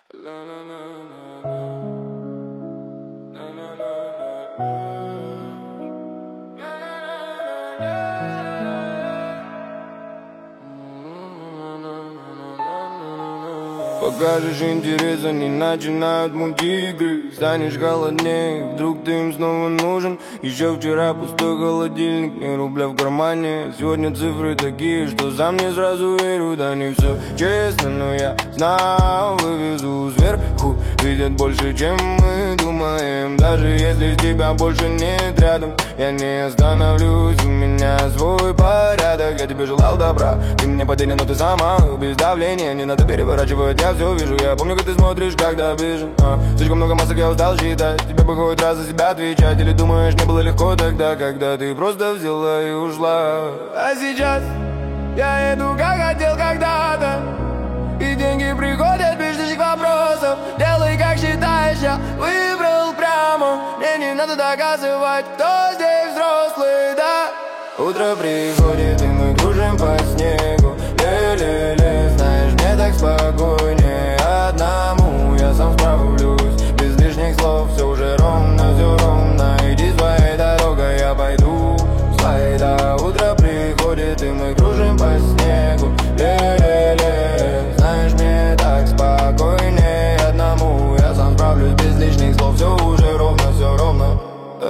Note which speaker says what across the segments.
Speaker 1: Покажешь интерес, они начинают мутить игры. Станешь голоднее, вдруг ты им снова нужен. Еще вчера пустой холодильник, ни рубля в кармане. Сегодня цифры такие, что сам не сразу верю. Да не все честно, но я знаю, вывезу сверху. Видят больше, чем мы думаем. Даже если тебя больше нет рядом, я не остановлюсь, у меня свой порядок. Я тебе желал добра, ты мне потерян, но ты сама без давления. Не надо переворачивать, я все вижу. Я помню, как ты смотришь, когда обижен. Слишком много масок, я устал считать. Тебе бы хоть раз за себя отвечать. Или думаешь, мне было легко тогда, когда ты просто взяла и ушла. А сейчас я иду, как хотел когда-то, и деньги приходят без лишних вопросов. Делай, как считаешь, я выбрал прямо. Мне не надо доказывать, кто здесь взрослый, да. Утро приходит, и мы кружим по снегу. Ле-ле-ле, знаешь, мне так спокойнее одному. Я сам справлюсь, без лишних слов. Все уже ровно, все ровно. Иди своей дорогой, я пойду своей. Да, утро приходит, и мы кружим по снегу. Ле-ле-ле, знаешь, мне так спокойнее одному. Я сам справлюсь, без лишних слов. Все уже ровно, все ровно.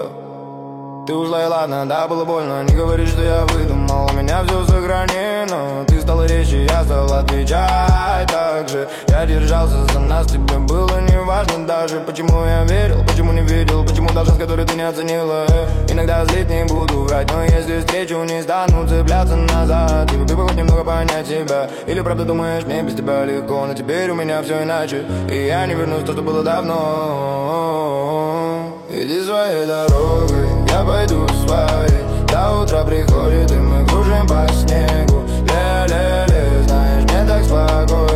Speaker 1: Ты ушла и ладно, да, было больно. Не говори, что я выдумал, у меня все сохранено. Ты стала резче, я стал отвечать так же. Я держался за нас, тебе было не важно даже. Почему я верил, почему не видел, почему та жизнь, которую ты не оценила. Иногда злить не буду врать, но если встречу, не стану цепляться назад. Ты бы хоть немного понять себя, или правда думаешь, мне без тебя легко. Но теперь у меня все иначе, и я не вернусь в то, что было давно. Иди своей дорогой, я пойду своей. До утра приходит, и мы кружим по снегу. Ле-ле-ле, знаешь, мне так спокойно